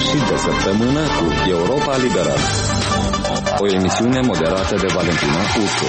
sfârșit de săptămână cu Europa Liberală, o emisiune moderată de Valentina Ursu.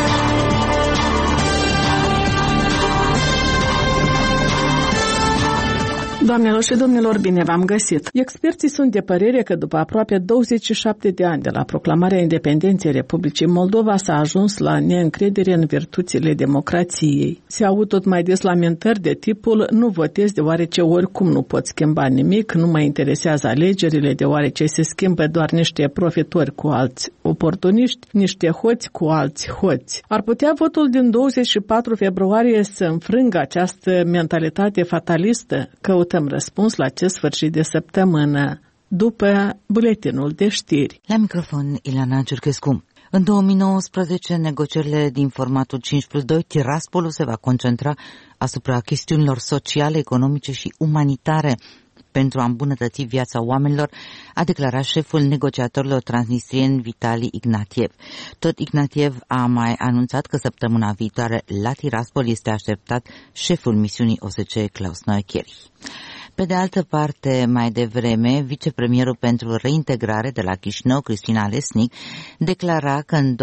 Doamnelor și domnilor, bine v-am găsit! Experții sunt de părere că după aproape 27 de ani de la proclamarea independenței Republicii Moldova s-a ajuns la neîncredere în virtuțile democrației. Se aud tot mai des lamentări de tipul "nu votez deoarece oricum nu pot schimba nimic, nu mă interesează alegerile deoarece se schimbă doar niște profitori cu alți oportuniști, niște hoți cu alți hoți". Ar putea votul din 24 februarie să înfrângă această mentalitate fatalistă? Căutăm răspuns la acest sfârșit de săptămână, după buletinul de știri. La microfon, Ileana Ciurchescu. În 2019, negocierile din formatul 5+2, Tiraspolul se va concentra asupra chestiunilor sociale, economice și umanitare pentru a îmbunătăți viața oamenilor, a declarat șeful negociatorilor transnistrieni Vitali Ignatiev. Tot Ignatiev a mai anunțat că săptămâna viitoare la Tiraspol este așteptat șeful misiunii OSCE Klaus Neukerich. Pe de altă parte, mai devreme, vicepremierul pentru reintegrare de la Chișinău, Cristina Lesnic, declara că în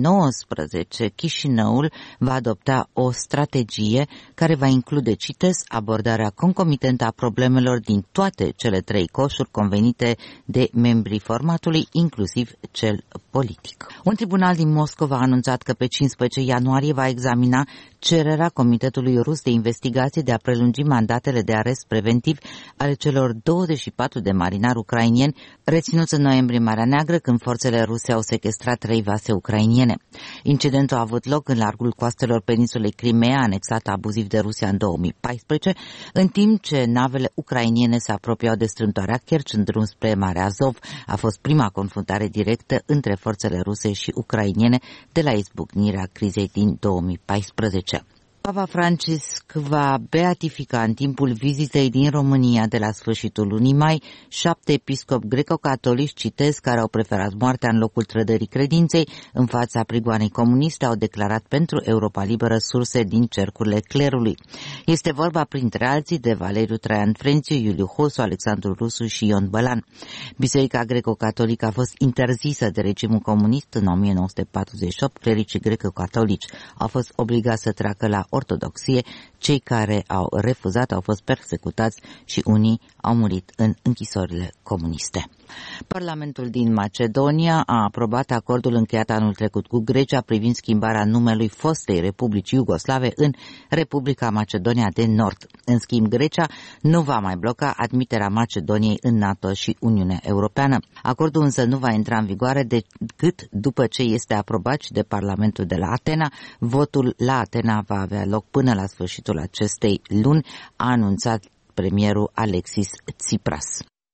2019 Chișinăul va adopta o strategie care va include, citez, abordarea concomitentă a problemelor din toate cele trei coșuri convenite de membrii formatului, inclusiv cel politic. Un tribunal din Moscova a anunțat că pe 15 ianuarie va examina cererea Comitetului Rus de Investigație de a prelungi mandatele de arest preventiv ale celor 24 de marinari ucrainieni reținuți în noiembrie Marea Neagră, când forțele ruse au sechestrat 3 vase ucrainiene. Incidentul a avut loc în largul coastelor peninsulei Crimea, anexată abuziv de Rusia în 2014, în timp ce navele ucrainiene se apropiau de strâmtoarea Kerch în drum spre Marea Azov. A fost prima confruntare directă între forțele ruse și ucrainiene de la izbucnirea crizei din 2014. Papa Francisc va beatifica în timpul vizitei din România de la sfârșitul lunii mai 7 episcopi greco-catolici, citez, care au preferat moartea în locul trădării credinței în fața prigoanei comuniste, au declarat pentru Europa Liberă surse din cercurile clerului. Este vorba, printre alții, de Valeriu Traian Frențiu, Iuliu Hosu, Alexandru Rusu și Ion Bălan. Biserica greco-catolică a fost interzisă de regimul comunist în 1948. Clericii greco-catolici au fost obligați să treacă la ortodoxie, cei care au refuzat au fost persecutați și unii au murit în închisorile comuniste. Parlamentul din Macedonia a aprobat acordul încheiat anul trecut cu Grecia privind schimbarea numelui fostei Republici Iugoslave în Republica Macedonia de Nord. În schimb, Grecia nu va mai bloca admiterea Macedoniei în NATO și Uniunea Europeană. Acordul însă nu va intra în vigoare decât după ce este aprobat și de Parlamentul de la Atena. Votul la Atena va avea loc până la sfârșitul acestei luni, a anunțat premierul Alexis Tsipras.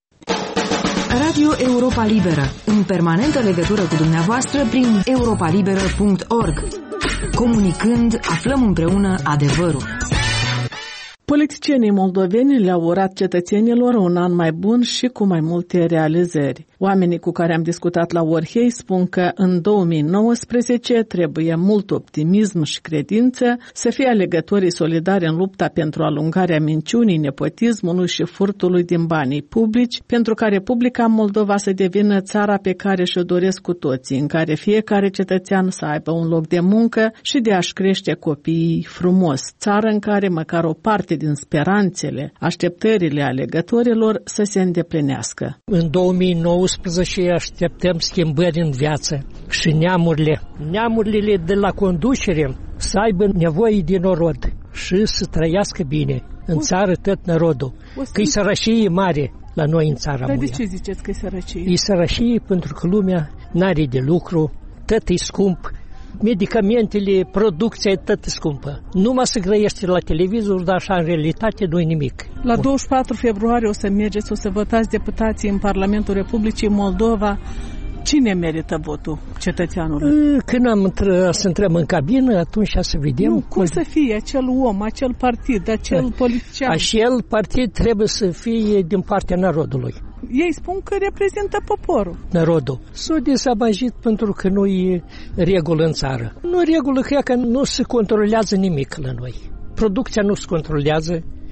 Radio Europa Liberă, în permanentă legătură cu dumneavoastră prin europaliberă.org. Comunicând, aflăm împreună adevărul. Politicienii moldoveni le-au urat cetățenilor un an mai bun și cu mai multe realizări. Oamenii cu care am discutat la Orhei spun că în 2019 trebuie mult optimism și credință, să fie alegătorii solidari în lupta pentru alungarea minciunii, nepotismului și furtului din banii publici, pentru ca Republica Moldova să devină țara pe care și-o doresc cu toții, în care fiecare cetățean să aibă un loc de muncă și de a-și crește copiii frumos. Țară în care măcar o parte din speranțele, așteptările alegătorilor să se îndeplinească. În 2019 așteptăm schimbări în viață și neamurile de la conducere să aibă nevoie de norod și să trăiască bine în țară tot narodul. Că-i sărășie mare la noi în țara Dar de ce ziceți că e sărășie? E sărășie pentru că lumea n-are de lucru, tot e scump. Medicamentele, producția e tot scumpă. Numai se grăiește la televizor, dar așa în realitate nu e nimic. La 24 februarie o să mergeți, o să votați deputații în Parlamentul Republicii Moldova. Cine merită votul cetățeanului? Când să intrăm în cabină, atunci să vedem. Nu, cum să fie acel om, acel partid, acel politician? Acel partid trebuie să fie din partea narodului. Ei spun că reprezintă poporul. Narodul. S-a dezamăgit pentru că nu e regulă în țară. Nu e regulă că nu se controlează nimic la noi. Producția nu se controlează,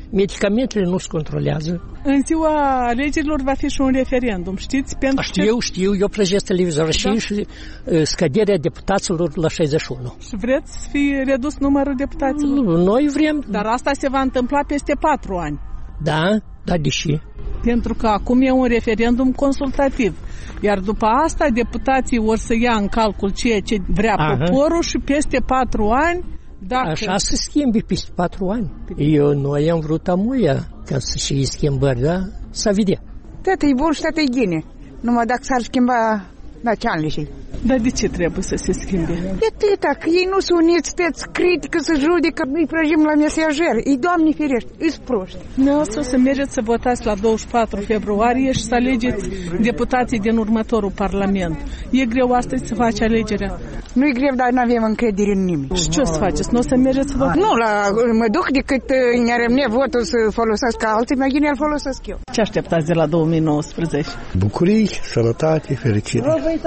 Medicamentele nu se controlează. În ziua alegerilor va fi și un referendum, știți? Știu, eu plăjesc televizor și scăderea deputaților la 61. Și vreți să fie redus numărul deputaților? Noi vrem. Dar asta se va întâmpla peste 4 ani. Da, de ce? Pentru că acum e un referendum consultativ. Iar după asta deputații vor să ia în calcul ceea ce vrea poporul și peste 4 ani, dacă... Așa se schimbi peste 4 ani. Noi am vrut amuia ca să și schimbări, da? Să vedem. Tata e bun și tata e gine. Numai dacă s-ar schimba la ce ani și. Dar de ce trebuie să se schimbe? E teta, că ei nu se uniți, te-ți critică, să judecă, îi prăjim la mesager. Îi Doamne ferește, îi proști. Dumneavoastră o să mergeți să votați la 24 februarie și să alegeți deputații din următorul Parlament. E greu astăzi să faci alegerea? Nu e greu, dar nu avem încredere în nimeni. Și ce o să faceți? Nu o să mergeți să votați? Nu, mă duc decât ne rămâne votul să folosesc alții, mai bine îl folosesc eu. Ce așteptați de la 2019? Bucurii, sănătate, fericire.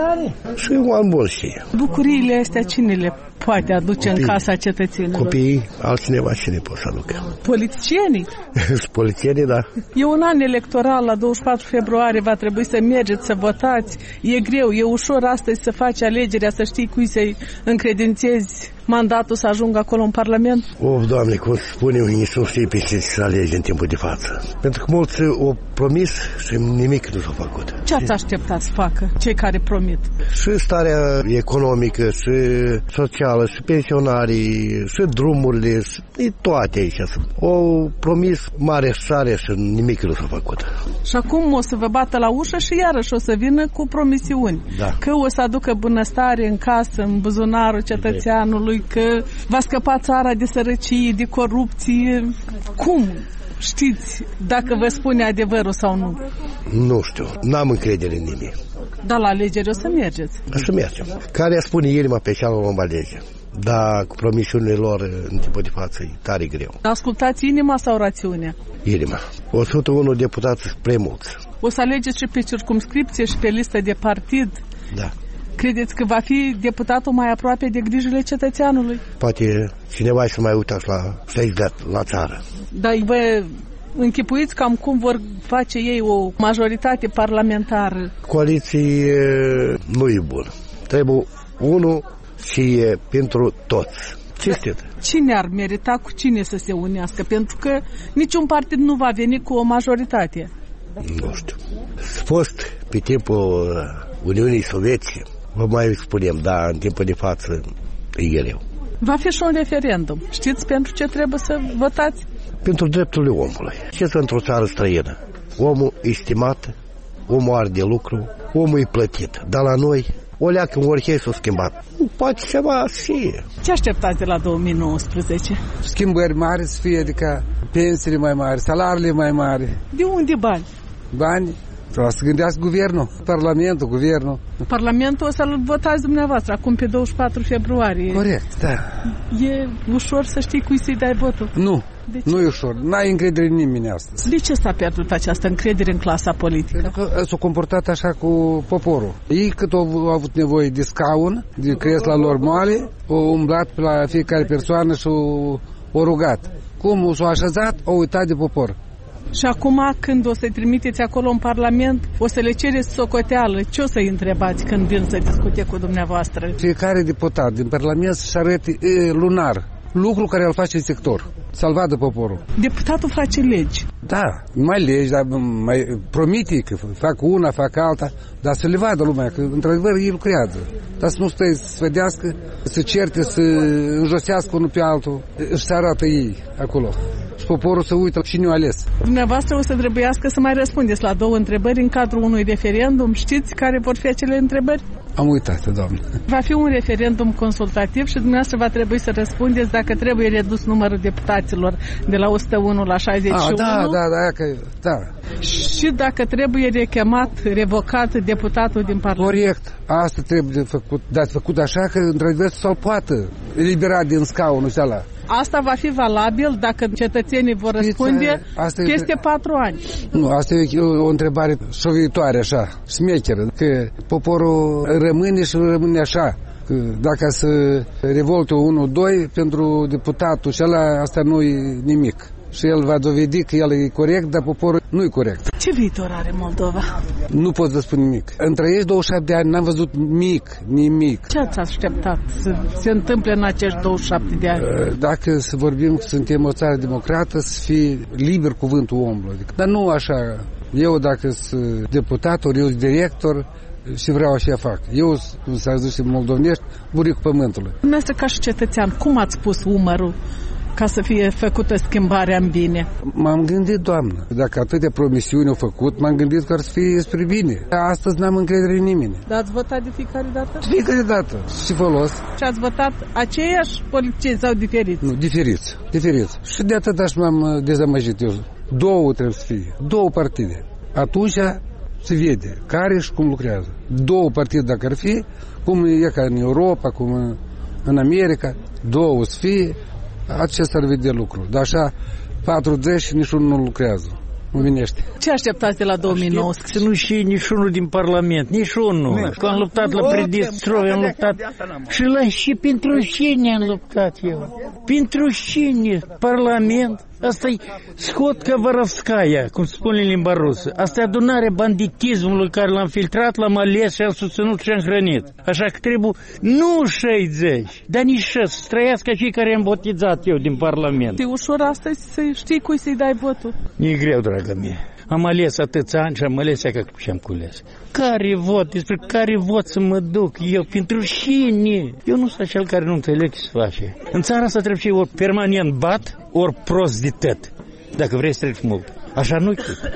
Și un an bun și... Bucuriile astea cine le poate aduce în casa cetățenilor? Copiii, altcineva cine pot să aducă? Politicienii? Politicienii, da. E un an electoral, la 24 februarie va trebui să mergeți să votați. E greu, e ușor astăzi să faci alegerea, să știi cui să-i încredințezi mandatul să ajungă acolo în Parlament? Doamne, cum spune eu, nici nu știi pe ce să alegi în timpul de față. Pentru că mulți o promis și nimic nu s-a făcut. Ce ați așteptat să facă cei care promit? Și starea economică, și socială, și pensionarii, și drumurile, și toate aici. O promis mare sare și nimic nu s-a făcut. Și acum o să vă bată la ușă și iarăși o să vină cu promisiuni. Da. Că o să aducă bunăstare în casă, în buzunarul cetățeanului, că va scăpa țara de sărăcie, de corupție. Cum știți dacă vă spune adevărul sau nu? Nu știu, n-am încredere în nimeni. Dar la alegeri o să mergeți. O să mergem. Care spune inima pe cea vom alege. Dar cu promisiunile lor în timpul de față e tare greu. Ascultați inima sau rațiunea? Inima. 101 deputați prea mulți. O să alegeți și pe circumscripție și pe listă de partid? Da. Credeți că va fi deputatul mai aproape de grijile cetățeanului? Poate cineva să mai uitați la țară. Dar vă închipuiți cam cum vor face ei o majoritate parlamentară? Coaliție nu e bună. Trebuie unul și e pentru toți. Cine ar merita cu cine să se unească? Pentru că niciun partid nu va veni cu o majoritate. Nu știu. Fost pe timpul Uniunii Sovietice, vă mai spunem, dar în timpul de față e greu. Va fi și un referendum. Știți pentru ce trebuie să votați? Pentru drepturile omului. Ce sunt într-o țară străină? Omul e stimat, omul are de lucru, omul e plătit. Dar la noi, o leacă în orice s-a schimbat. Poate ceva și... Ce așteptați de la 2019? Schimbări mari să fie, adică pensiile mai mari, salariile mai mari. De unde bani? Bani? Trebuie să gândească guvernul, guvernul. Parlamentul o să-l votați dumneavoastră acum pe 24 februarie. Corect, da. E ușor să știi cui să-i dai votul? Nu, nu e ușor. N-ai încredere în nimeni astăzi. De ce s-a pierdut această încredere în clasa politică? Pentru că s-au comportat așa cu poporul. Ei cât au avut nevoie de scaun, de cresla lor moale, au umblat pe la fiecare persoană și au rugat. Cum s-au așezat, au uitat de popor. Și acum, când o să-i trimiteți acolo în Parlament, o să le cereți socoteală. Ce o să-i întrebați când vin să discute cu dumneavoastră? Fiecare deputat din Parlament să-și arăte lunar lucru care îl face în sector. Să-l vadă poporul. Deputatul face legi. Da, mai legi, dar mai promite că fac una, fac alta, dar să le vadă lumea, că într-adevăr ei lucrează. Dar să nu stai să vedească, să certe, să înjosească unul pe altul, își se arată ei acolo. Și poporul să uită cine o ales. Dumneavoastră o să trebuiască să mai răspundeți la 2 întrebări în cadrul unui referendum. Știți care vor fi acele întrebări? Am uitat, doamnă. Va fi un referendum consultativ și dumneavoastră va trebui să răspundeți dacă trebuie redus numărul deputaților de la 101 la 61. Da. Și dacă trebuie rechemat, revocat deputatul din Parlament. Corect. Asta trebuie făcut. Dar făcut așa că într-adevăr să-l poată elibera din scaunul ăla. Asta va fi valabil dacă cetățenii vor răspunde peste 4 ani. Nu, asta e o întrebare șovitoare așa, smecheră, că poporul rămâne și rămâne așa. Că dacă se revoltă 1-2 pentru deputatul și ăla, asta nu e nimic. și el va dovedi că el e corect, dar poporul nu e corect. Ce viitor are Moldova? Nu pot să spun nimic. În trăiești 27 de ani, n-am văzut nimic. Ce ați așteptat să se întâmple în acești 27 de ani? Dacă să vorbim că suntem o țară democrată, să fie liber cuvântul omului. Dar nu așa. Eu, dacă sunt deputat, ori eu sunt director, și vreau așa fac. Eu, cum s-a zis în moldovenești, buricul pământului. Dumneavoastră, ca și cetățean, cum ați pus umărul ca să fie făcută schimbarea în bine? M-am gândit, doamnă, dacă atâtea promisiuni au făcut, m-am gândit că ar fi spre bine. Astăzi n-am încredere în nimeni. Dar ați votat de fiecare dată? De fiecare dată. Și folos. Și ați votat aceiași politicieni sau diferiți? Nu, diferiți. Și de atât așa m-am dezamăgit eu. Două trebuie să fie. Două partide. Atunci se vede care și cum lucrează. Două partide dacă ar fi, cum e ca în Europa, cum în America, două să fie, acesta ar vedea lucrul. Dar așa, 40 și niciunul nu lucrează. Nu vinește. Ce așteptați de la 2019? Să nu și niciunul din Parlament, niciunul. Că am luptat la Predistrov, am luptat și pentru cine am luptat eu? Pentru cine? Parlament? Asta-i Scotka Varovskaya, cum spune în limba rusă. Asta e adunarea banditismului care l-am filtrat, l-am ales și am susținut și am hrănit. Așa că trebuie nu 60, dar nici 6, să trăiască cei care am botizat eu din Parlament. E ușor astăzi să știi cui să-i dai votul? E greu, dragă mea. Am ales atâția ani și am ales că și-am cules. Care vot? Despre care vot să mă duc eu? Pentru cine? Eu nu sunt cel care nu înțeleg ce se face. În țara asta trebuie să ori permanent bat, ori prost de tot. Dacă vrei să treci mult. Așa nu-i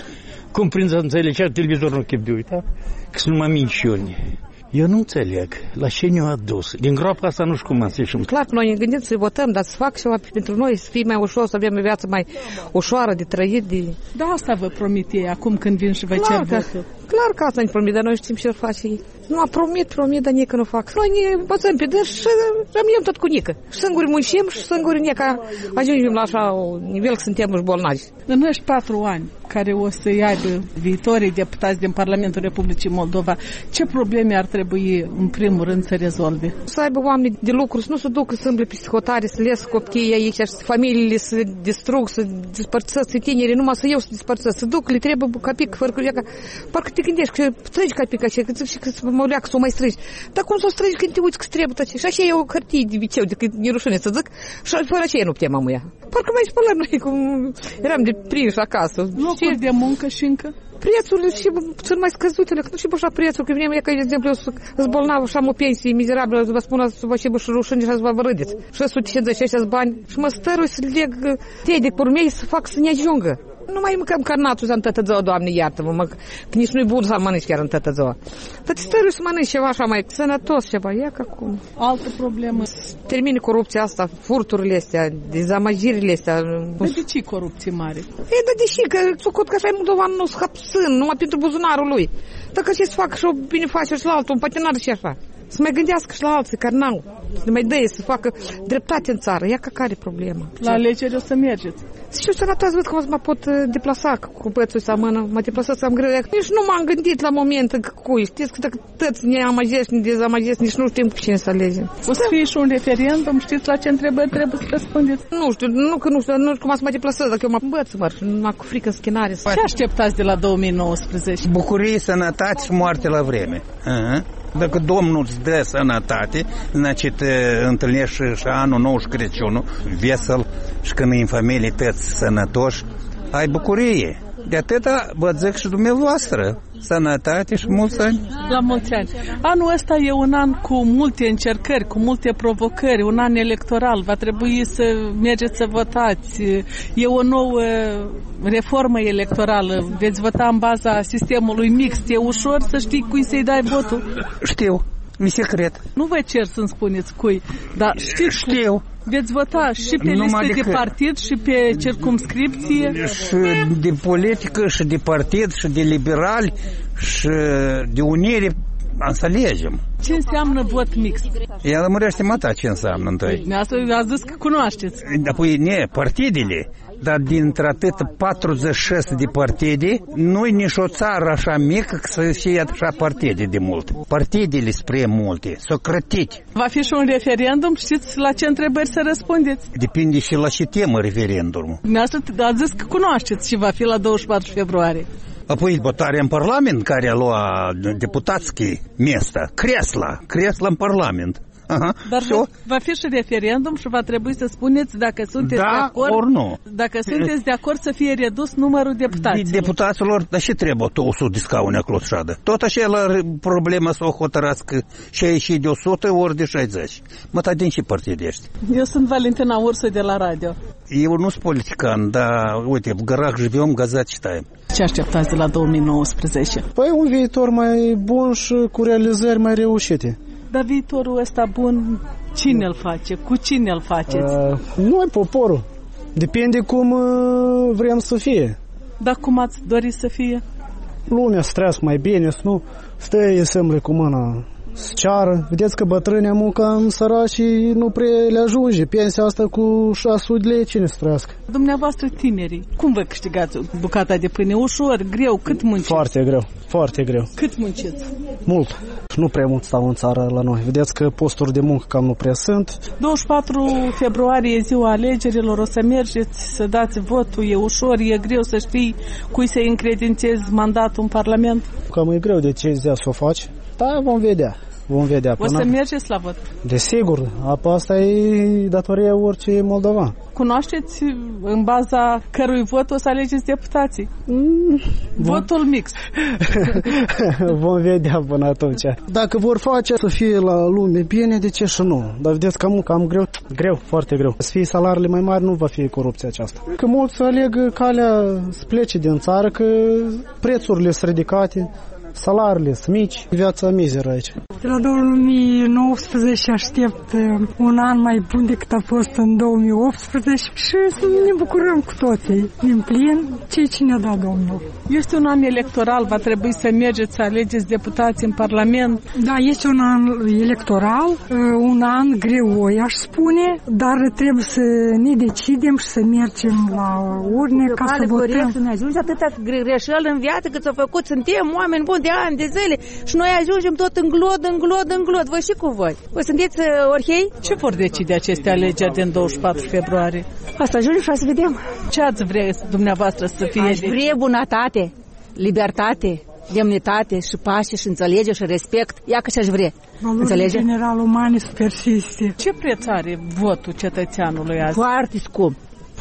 cum prin să înțelegea televizor nu chip de uitat? Că sunt numai minciuni. Eu nu înțeleg la ce ne-au adus. Din groapa asta nu știu cum am să ieșim. Clar că noi ne gândim să votăm, dar să fac ceva pentru noi, să fie mai ușor, să avem o viață mai ușoară de trăit. Da, asta vă promit ei acum când vin și vă cer votul. Clar că asta ne promit, dar noi știm ce face ei. Nu a promit, dar nică nu fac. Noi ne bățăm pe dârs și rămânem tot cu nică. Singuri muncim și singuri nică ajungem la așa nivel că suntem și bolnavi. În acești 4 ani care o să-i aibă viitorii deputați din Parlamentul Republicii Moldova, ce probleme ar trebui în primul rând să rezolve? Să aibă oameni de lucru, să nu se ducă să îmble peste hotare, să les copiii aici, să familiile să distrug, să despărțesc tinerii, numai să eu să despărțesc, să duc, le trebuie capic, fără că parcă te gândești că strângi capic așa, că mă leacă să o mai strângi. Dar cum să o strângi când te uiți că trebuie? Și așa e o hârtie de viceu, de când e rușine să zic, și fără aceea nu putem amuia. Parcă mai spălăm noi, cum eram de prinși acasă. Locuri de muncă și încă? Prețurile și sunt mai scăzutele, că nu știu așa prețul, că vine ca de exemplu, eu sunt bolnav și am o pensie mizerabilă, vă spun să vă și rușine și să vă râdeți. 656 bani și mă stărui să leg tedec pe urmei să fac să ne ajungă. Nu mai mâncăm carnatul în tătă ziua, Doamne, iartă-mă, că nici nu-i bun să mănânci chiar în tătă ziua. Dar te stărui să mănânci ceva așa mai sănătos, ceva, ia ca cum. Altă problemă. Termine corupția asta, furturile astea, dezamăgirile astea. De ce corupție mare? E, de ce? Că socot că așa e Moldovan nu scapsân, numai pentru buzunarul lui. Dacă ce să facă și o binefacere și la altul, un patinar și așa. Să mai gândească și la alții care n-au. Să mai dăie, să facă dreptate în țară. Ia ca care problema? La alegeri o să mergeți. Și eu sănătos văd că o să mă pot deplasa cu bățul să mână. Mă deplasat să am greu. Nici nu m-am gândit la moment în cui. Știți că dacă tăți ne amăgesc, ne dezamăgesc, nici nu știm cu cine să alegem. O să fie și un referendum, știți la ce întrebări trebuie să răspundeți? Nu știu cum să mă deplasez, dacă eu mă învăț, numai cu frică în schinare. Ce așteptați de la 2019? Bucurie, sănătate și moarte la vreme. Dacă Domnul îți dă sănătate, значит, întâlnești și anul nou și Crăciunul, vesel, și când e în familie tăți sănătoși, ai bucurie. De atâta vă zic și dumneavoastră, sănătate și mulți ani. La mulți ani. Anul ăsta e un an cu multe încercări, cu multe provocări, un an electoral. Va trebui să mergeți să votați. E o nouă reformă electorală. Veți vota în baza sistemului mixt. E ușor să știi cui să-i dai votul? Știu. Mi secret. Nu vă cer să-mi spuneți cui, dar știu. Veți vota și pe liste de partid și pe circumscripție? Și de politică, și de partid, și de liberali, și de unire Înțelegem. Ce înseamnă vot mixt? Ea lămurește mata ce înseamnă întâi. Asta ați zis că cunoașteți. Apoi, partidele. Dar dintre atât 46 de partide, nu-i nici o țară așa mică că să fie așa partide de mult. Partidele spre multe, s-o crătit. Va fi și un referendum? Știți la ce întrebări să răspundeți? Depinde și la ce temă referendumul. Asta ați zis că cunoașteți și va fi la 24 februarie. Apoi votarea în Parlament, care a luat deputatski mesta, cresla în Parlament. Aha, dar va fi și referendum și va trebui să spuneți dacă sunteți de acord, ori nu. Dacă sunteți de acord să fie redus numărul deputaților. Deputaților, dar și trebuie 100 de scaune acolo șadă. Tot așa la problema să o hotărască 60 de 100 ori de 60. Mă, din ce partid ești? Eu sunt Valentina Ursu de la radio. Eu nu sunt politican, dar uite, в горах живем, газет читаем. Ce așteptați de la 2019? Păi un viitor mai bun și cu realizări mai reușite. Dar viitorul ăsta bun, cine îl face? Cu cine îl faceți? Noi, poporul. Depinde cum vrem să fie. Dar cum ați dori să fie? Lumea să trăiască mai bine, să nu stă sămle cu mâna să ceară. Vedeți că bătrânii cam săraci și nu prea le ajunge. Pensia asta cu 600 de lei, cine să trăiască? Dumneavoastră tinerii, cum vă câștigați bucata de pâine? Ușor, greu, cât munciți? Foarte greu, foarte greu. Cât munciți? Mult. Nu prea mult stau în țară la noi. Vedeți că posturi de muncă cam nu prea sunt. 24 februarie e ziua alegerilor, o să mergeți să dați votul, e ușor, e greu să știi cui să-i încredințezi mandatul în Parlament? Cam e greu decizia să o faci, dar vom vedea. Vom vedea. O să mergeți la vot? Desigur, asta e datoria orice moldovan. Cunoașteți în baza cărui vot o să alegeți deputații? Votul mix. Vom vedea până atunci. Dacă vor face să fie la lume bine, de ce și nu? Dar vedeți cam greu, foarte greu. Să fie salariile mai mari, nu va fi corupția aceasta. Că mulți aleg calea să plece din țară, că prețurile sunt ridicate. Salariile sunt mici, viața mizeră aici. De la 2019 aștept un an mai bun decât a fost în 2018 și să ne bucurăm cu toții din plin ce ne-a dat Domnul. Este un an electoral, va trebui să mergeți să alegeți deputați în Parlament. Da, este un an electoral, un an greu, aș spune, dar trebuie să ne decidem și să mergem la urne ca să votăm. Să ne ajunge atâta greșeală în viață cât s-a făcut, suntem oameni buni de ani, de zile și noi ajungem tot în glod, voi și cu voi. Voi sunteți orhei? Ce vor decide aceste alegeri din 24 februarie? Asta ajunge și să vedem. Ce ați vrea dumneavoastră să fie? Aș vrea bunătate, libertate, demnitate și pace și înțelegere și respect. Ia că și-aș vrea. Valori general umane să persiste. Ce preț are votul cetățeanului azi? Foarte scump.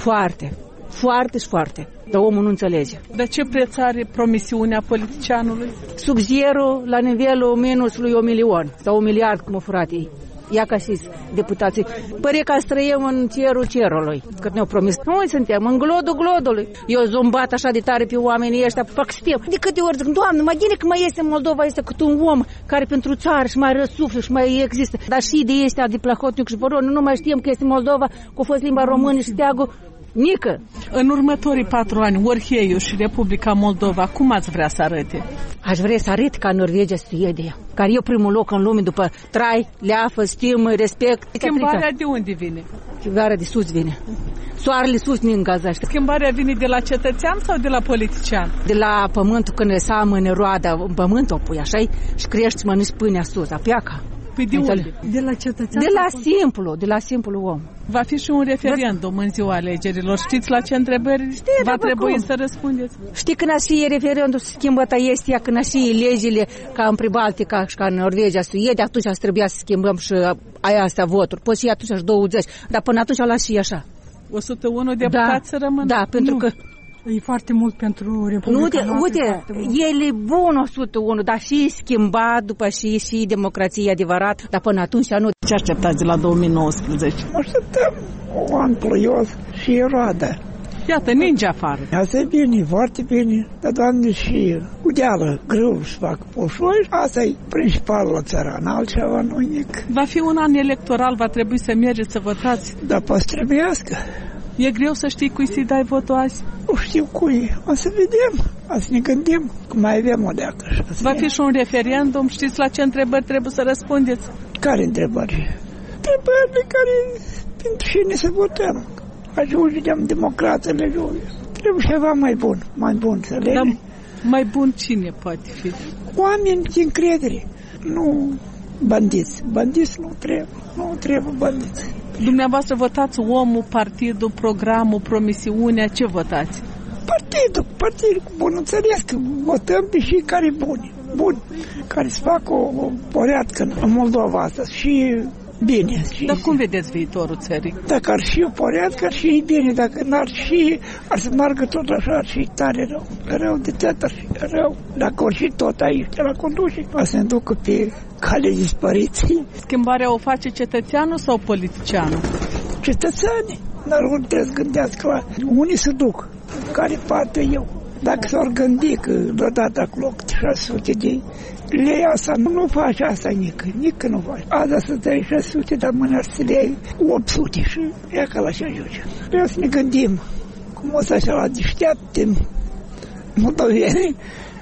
Foarte. Dar omul nu înțelege. Dar ce preț are promisiunea politicianului? Sub zero, la nivelul minusului 1 milion sau 1 miliard, cum au furat ei. Ia ca și deputații. Păre că străiem în cerul, cât ne-au promis. Noi suntem în glodul. Eu zombat așa de tare pe oamenii ăștia, fac stem. De câte ori zic, Doamne, mă gine că mai este în Moldova, este cât un om care pentru țară și mai răsuflă și mai există. Dar și de ăștia de Plahotniuc și Voron, nu mai știm că este Moldova, că a fost limba română și steagul. Nică. În următorii 4 ani, Orheiu și Republica Moldova, cum ați vrea să arăte? Aș vrea să arăt ca Norvegia, Suedia, care e primul loc în lume după trai, leafă, stimă, respect. Schimbarea de unde vine? Schimbarea de sus vine. Soarele sus ne îngazește. Schimbarea vine de la cetățean sau de la politician? De la pământul, când se amână roada în pământ, o pui așa și crești, mănânci pâinea sus, apiaca. Păi de unde? De la cetățean? De la simplu om. Va fi și un referendum în ziua alegerilor. Știți la ce întrebări va trebui să răspundeți? Știi când și referendum se schimbă este când și legile ca în Pribaltica și ca în Norvegia, Suedia, atunci trebuia să schimbăm și aia astea voturi. Poți și atunci 20, dar până atunci la și așa. 101 deputați să rămână? Da, pentru că e foarte mult pentru Republica noastră. Uite, el e bun 101, dar și schimbat după și democrație adevărat, dar până atunci nu. Ce așteptați de la 2019? Așteptăm un an ploios și roadă. Iată, ninge afară. Asta e bine, foarte bine. Dar, Doamne, și cu deală greu să fac poșoi. Asta e principal la țăran, altceva nu nimic. Va fi un an electoral, va trebui să mergeți să votați. Dar poți trebuiască. E greu să știi cui să-i dai votul azi? Nu știu cui. O să vedem. O să ne gândim. Că mai avem o deacă. Va fi și un referendum. Știți la ce întrebări trebuie să răspundeți? Care întrebări? Întrebările care pentru cine să votăm. Ajungem democratele lui. Trebuie ceva mai bun. Mai bun, să le... Dar mai bun cine poate fi? Oameni de încredere. Nu bandiți. Bandiți nu trebuie. Nu trebuie bandiți. Dumneavoastră votați omul, partidul, programul, promisiunea, ce votați? Partidul, bun, înțeles că votăm pe și care buni, care să facă o poreatcă în Moldova asta și bine. Și... Dar cum vedeți viitorul țării? Dacă ar fi o poreatcă, ar fi bine, dacă n-ar fi, ar să meargă tot așa, ar fi tare rău. Rău de tot ar fi rău. Dacă ar fi tot aici, la conduce, o să ne ducă pe cale dispariției. Schimbarea o face cetățeanul sau politicianul? Cetățenii. Dar unde trebuie să gândească la unii se duc, care parte eu. Dacă s-ar gândi că deodată acolo 600 de lei asta, nu faci asta nică nu faci. Azi să dai 600, dar mâine să le iei 800 și e ca la ce ajunge. Trebuie să ne gândim cum o să așa la deșteapte moldovenii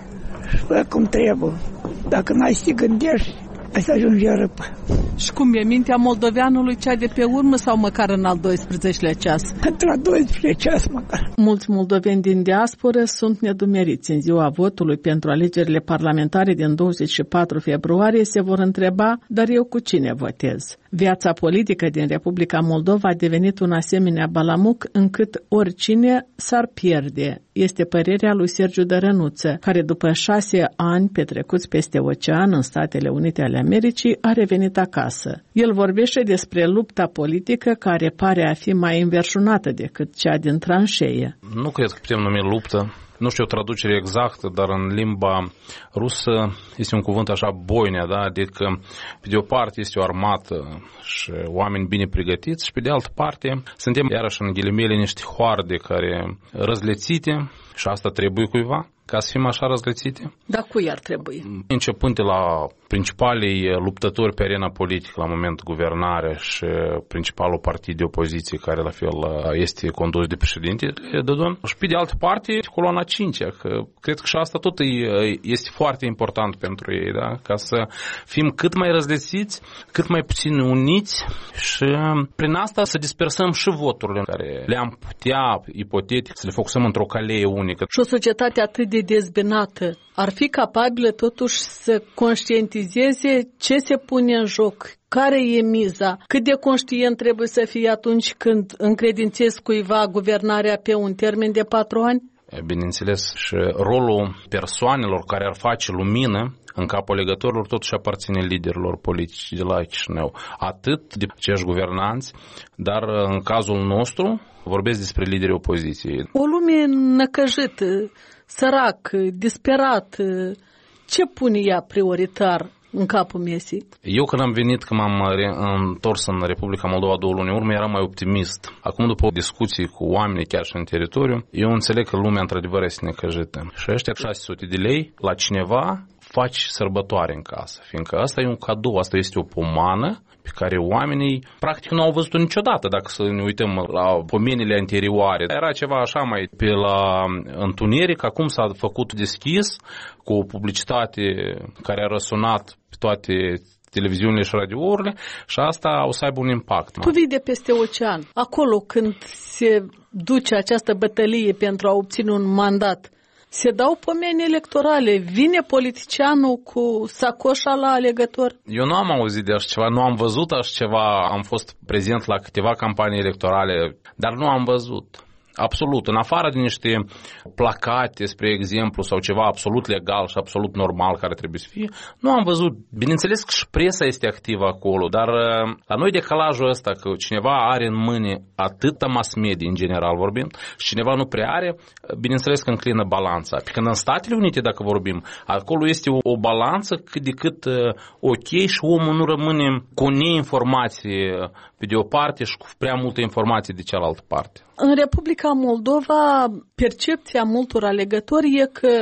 și cum trebuie. Dacă n-ai să te gândești, ai să ajungi în răpă. Și cum e mintea moldoveanului cea de pe urmă sau măcar în al 12-lea ceas? Într-al 12-lea ceas măcar. Mulți moldoveni din diasporă sunt nedumeriți. În ziua votului pentru alegerile parlamentare din 24 februarie se vor întreba, dar eu cu cine votez? Viața politică din Republica Moldova a devenit un asemenea balamuc încât oricine s-ar pierde. Este părerea lui Sergiu Dărănuță, care după 6 ani petrecuți peste ocean în Statele Unite ale Americii a revenit acasă. El vorbește despre lupta politică care pare a fi mai înverșunată decât cea din tranșee. Nu cred că putem numi luptă. Nu știu o traducere exactă, dar în limba rusă este un cuvânt așa boinea, da? Adică pe de o parte este o armată și oameni bine pregătiți și pe de altă parte suntem iarăși în ghilimele niște hoarde care răzlețite și asta trebuie cuiva ca să fim așa răzlețite. Dar cui ar trebui? Începând de la principalii luptători pe arena politică la moment guvernare și principalul partid de opoziție care la fel este condus de președinte Dodon. Și pe de altă parte coloana 5-a, că cred că și asta tot este foarte important pentru ei, da? Ca să fim cât mai răzlețiți, cât mai puțin uniți și prin asta să dispersăm și voturile care le-am putea ipotetic să le focusăm într-o calee unică. Și o societate atât de dezbinată ar fi capabilă totuși să conștientizeze ce se pune în joc, care e miza, cât de conștient trebuie să fie atunci când încredințezi cuiva guvernarea pe un termen de 4 ani? Bineînțeles, și rolul persoanelor care ar face lumină în capul alegătorilor totuși aparține liderilor politici de la Chișinău. Atât de acești guvernanți, dar în cazul nostru vorbesc despre liderii opoziției. O lume năcăjită, sărac, disperat, ce pune ea prioritar în capul mesei? Eu când am venit, când m-am întors în Republica Moldova 2 luni în urmă, eram mai optimist. Acum, după discuții cu oamenii chiar și în teritoriu, eu înțeleg că lumea într-adevăr este necăjită. Și ăștia 600 de lei la cineva faci sărbătoare în casă, fiindcă asta e un cadou, asta este o pomană pe care oamenii practic nu au văzut-o niciodată, dacă să ne uităm la pomenile anterioare. Era ceva așa mai pe la întuneric, acum s-a făcut deschis cu o publicitate care a răsunat pe toate televiziunile și radiourile și asta o să aibă un impact. Tu vii de peste ocean, acolo când se duce această bătălie pentru a obține un mandat, se dau pomeni electorale, vine politicianul cu sacoșa la alegător? Eu nu am auzit de așa ceva, nu am văzut așa ceva, am fost prezent la câteva campanii electorale, dar nu am văzut. Absolut, în afară de niște placate, spre exemplu, sau ceva absolut legal și absolut normal care trebuie să fie, nu am văzut. Bineînțeles că și presa este activă acolo, dar la noi decalajul ăsta, că cineva are în mâini atâta mass media, în general vorbind, și cineva nu prea are, bineînțeles că înclină balanța. Când în Statele Unite, dacă vorbim, acolo este o balanță cât de cât ok și omul nu rămâne cu neinformație pe de o parte și cu prea multă informație de cealaltă parte. În Republica Moldova, percepția multor alegători e că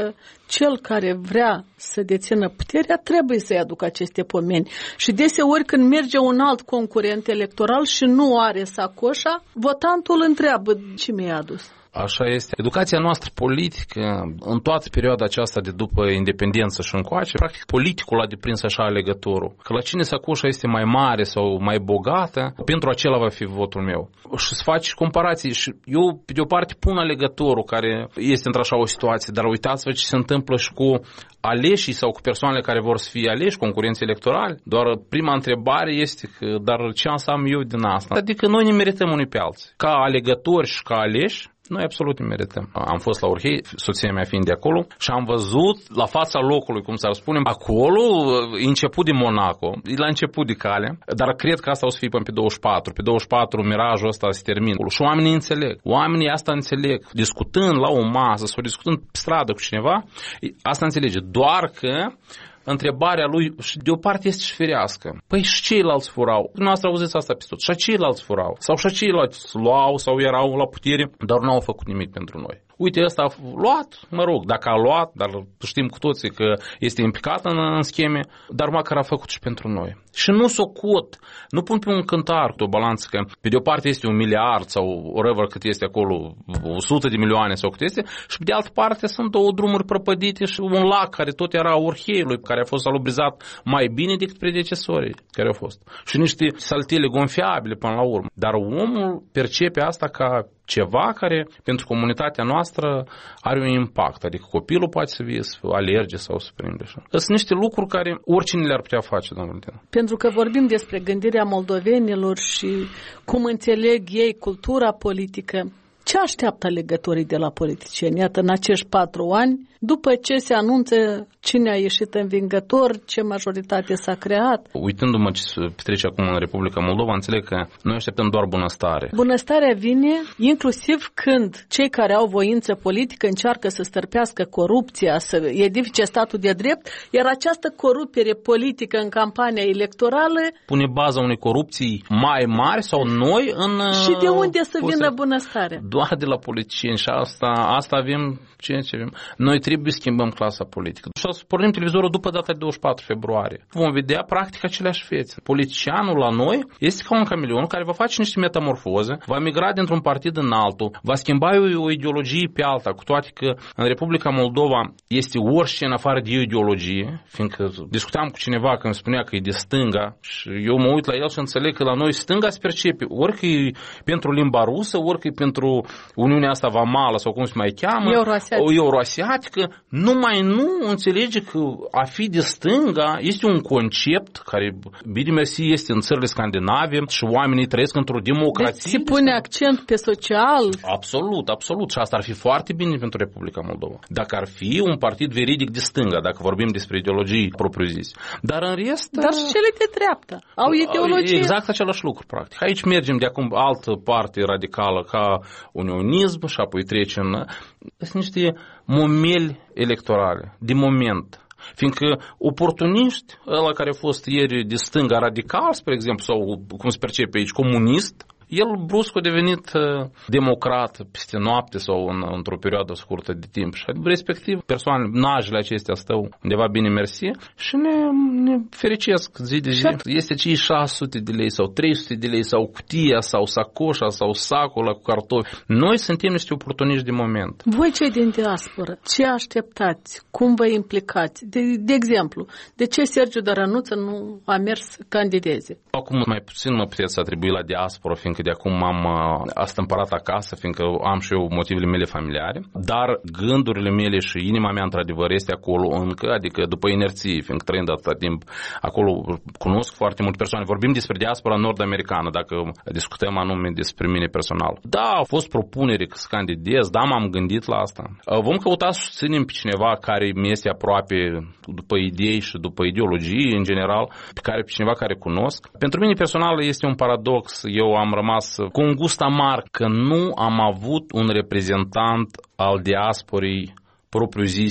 cel care vrea să dețină puterea trebuie să-i aducă aceste pomeni. Și deseori când merge un alt concurent electoral și nu are sacoșa, votantul întreabă ce mi-ai adus. Așa este. Educația noastră politică, în toată perioada aceasta de după independență și încoace, practic politicul a deprins așa alegătorul. Că la cine sacoșa este mai mare sau mai bogată, pentru acela va fi votul meu. Și să faci comparații. Și eu, pe de o parte, pun alegătorul care este într-așa o situație, dar uitați-vă ce se întâmplă și cu aleșii sau cu persoanele care vor să fie aleși, concurenți electorali. Doar prima întrebare este că, dar ce am eu din asta? Adică noi ne merităm unii pe alții. Ca alegători și ca aleși, noi absolut ne merităm. Am fost la Orhei, soția mea fiind de acolo, și am văzut la fața locului, cum s-ar spune, acolo, început din Monaco, la început de cale, dar cred că asta o să fie până pe 24. Pe 24 mirajul ăsta se termină. Și oamenii înțeleg. Oamenii asta înțeleg. Discutând la o masă sau discutând pe stradă cu cineva, asta înțelege. Doar că întrebarea lui, și de o parte este și firească. Păi și ceilalți furau? Dumneavoastră auziți asta pe tot. Și ceilalți furau. Sau și ceilalți luau sau erau la putere, dar nu au făcut nimic pentru noi. Uite, ăsta a luat, mă rog, dacă a luat, dar știm cu toții că este implicat în scheme, dar măcar a făcut și pentru noi. Și nu socot, nu pun pe un cântar o balanță că pe de o parte este 1 miliard sau whatever cât este acolo, 100 de milioane sau cât este, și pe de altă parte sunt 2 drumuri prăpădite și un lac care tot era Orheiului, care a fost salubrizat mai bine decât predecesorii care au fost. Și niște saltele gonfiabile până la urmă. Dar omul percepe asta ca ceva care pentru comunitatea noastră are un impact. Adică copilul poate să vie să alerge sau să prinde. Sunt niște lucruri care oricine le-ar putea face, domnul Lieutenant. Pentru că vorbim despre gândirea moldovenilor și cum înțeleg ei cultura politică. Ce așteaptă alegătorii de la politicieni? Iată, în acești 4 ani, după ce se anunță cine a ieșit învingător, ce majoritate s-a creat. Uitându-mă ce se petrece acum în Republica Moldova, înțeleg că noi așteptăm doar bunăstare. Bunăstarea vine inclusiv când cei care au voință politică încearcă să stârpească corupția, să edifice statul de drept, iar această corupere politică în campania electorală pune baza unei corupții mai mari sau noi în... Și de unde să vină bunăstarea? Doar de la politicieni și asta avem ce avem. Noi trebuie să schimbăm clasa politică. Și o să pornim televizorul după data de 24 februarie. Vom vedea practic aceleași fețe. Politicianul la noi este ca un cameleon care va face niște metamorfoze, va migra dintr-un partid în altul, va schimba o ideologie pe alta, cu toate că în Republica Moldova este orice în afară de ideologie, fiindcă discutam cu cineva când îmi spunea că e de stânga și eu mă uit la el și înțeleg că la noi stânga se percepe ori că e pentru limba rusă, ori că e pentru Uniunea asta vamală sau cum se mai cheamă, euroasiatică, numai nu înțelege că a fi de stânga este un concept care, bine mersi, este în țările scandinave și oamenii trăiesc într-o democrație. Deci se pune accent pe social. Absolut, absolut. Și asta ar fi foarte bine pentru Republica Moldova. Dacă ar fi un partid veridic de stânga, dacă vorbim despre ideologii propriu-zise. Dar în rest... Dar și cele de dreapta au ideologie. Exact același lucru, practic. Aici mergem de acum altă parte radicală ca unionism și apoi trecem. Sunt niște momeli electorale, de moment. Fiindcă oportuniști, ăla care a fost ieri de stânga radical, spre exemplu, sau cum se percepe aici, comunist, el brusc a devenit democrat peste noapte sau într-o perioadă scurtă de timp. Și respectiv, persoanele, najele acestea stau undeva bine mersi și ne fericesc zi de zi. Este cei 600 de lei sau 300 de lei sau cutia sau sacoșa sau sacul ăla cu cartofi. Noi suntem niște oportuniști de moment. Voi cei din diaspora, ce așteptați? Cum vă implicați? De exemplu, de ce Sergiu Dărănuță nu a mers să candideze? Acum mai puțin mă puteți atribui la diaspora, fiindcă de acum m-am astâmpărat acasă, fiindcă am și eu motivele mele familiare, dar gândurile mele și inima mea într-adevăr este acolo încă, adică după inerție, fiindcă trăind atâta timp acolo, cunosc foarte multe persoane. Vorbim despre diaspora nord-americană, dacă discutăm anume despre mine personal. Da, au fost propuneri să candidez, da, m-am gândit la asta. Vom căuta să susținem pe cineva care mi este aproape după idei și după ideologii în general, pe cineva care cunosc. Pentru mine personal este un paradox. Eu am rămas cu un gust amar că nu am avut un reprezentant al diasporii propriu-zise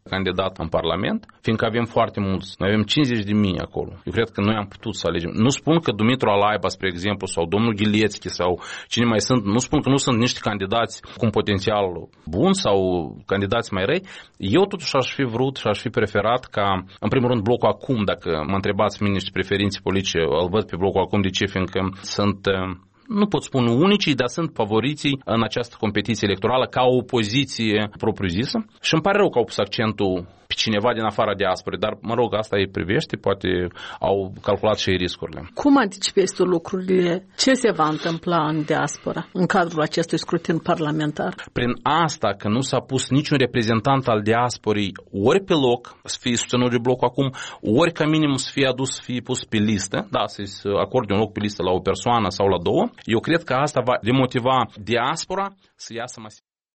candidat în Parlament, fiindcă avem foarte mulți. Noi avem 50.000 acolo. Eu cred că noi am putut să alegem. Nu spun că Dumitru Alaiba, spre exemplu, sau domnul Ghilețchi sau cine mai sunt, nu spun că nu sunt niște candidați cu un potențial bun sau candidați mai răi. Eu totuși aș fi vrut și aș fi preferat ca, în primul rând, blocul acum, dacă mă întrebați mine niște preferințe politice, îl văd pe blocul acum. De ce? Fiindcă sunt, nu pot spune unicii, dar sunt favoriții în această competiție electorală ca o opoziție propriu-zisă. Și îmi pare rău că au pus accentul pe cineva din afara diasporei, dar, mă rog, asta îi privește, poate au calculat și riscurile. Cum anticipezi tu lucrurile? Ce se va întâmpla în diaspora, în cadrul acestui scrutin parlamentar? Prin asta, că nu s-a pus niciun reprezentant al diasporii ori pe loc, să fie susținut de blocul acum, ori ca minim să fie adus, să fie pus pe listă, da, să-i acorde un loc pe listă la o persoană sau la două, eu cred că asta va demotiva diaspora să iasă masiv.